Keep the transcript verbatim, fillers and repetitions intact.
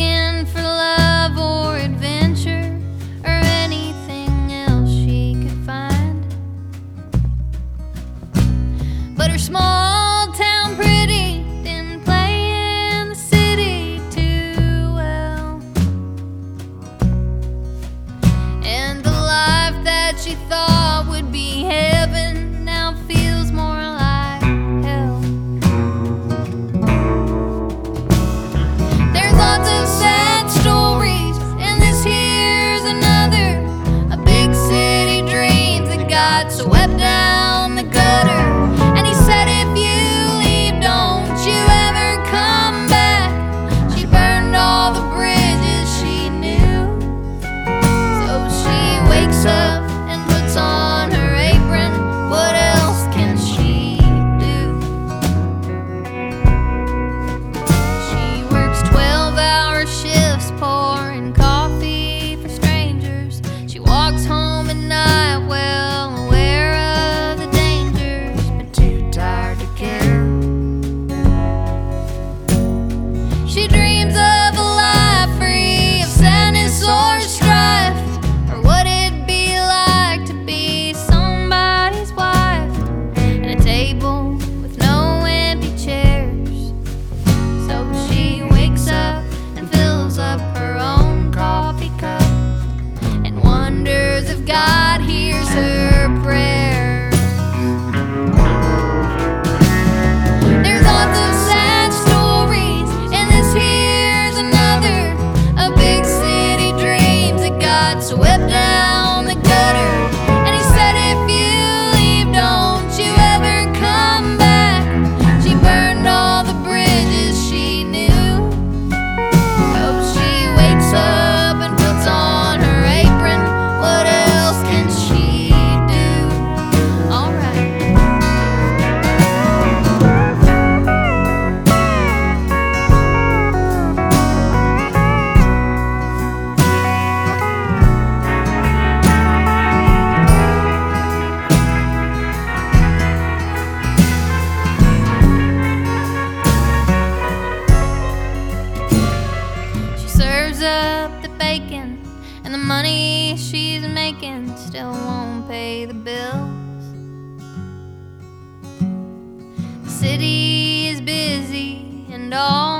looking for love or adventure or anything else she could find. But her small town pretty didn't play in the city too well, and the life that she thought would be heaven now feels more like hell. There's lots of sad stories, and this here's another. A big city dreams that got swept down the gutter. And he said, if you leave, don't you ever come back. She burned all the bridges she knew. So she wakes up and puts on her apron. What else can she do? She works twelve hour shifts pouring coffee for strangers. She walks home at night well aware of the dangers, but too tired to care. She dreams of a life free of sadness or strife, or what it'd be like to be somebody's wife, and a table with no empty chairs. So she wakes up and fills up her own coffee cup and wonders if God hears her prayers. There's lots of sad stories, and this here's another. A big city dreams that got swept down the gutter. And he said, if you leave, don't you ever come back. She burned all the bridges she knew. Oh, she wakes up and puts on her apron. What else can she do? Alright. She serves up the bacon, and the money she's making still won't pay the bills. The city is busy, and all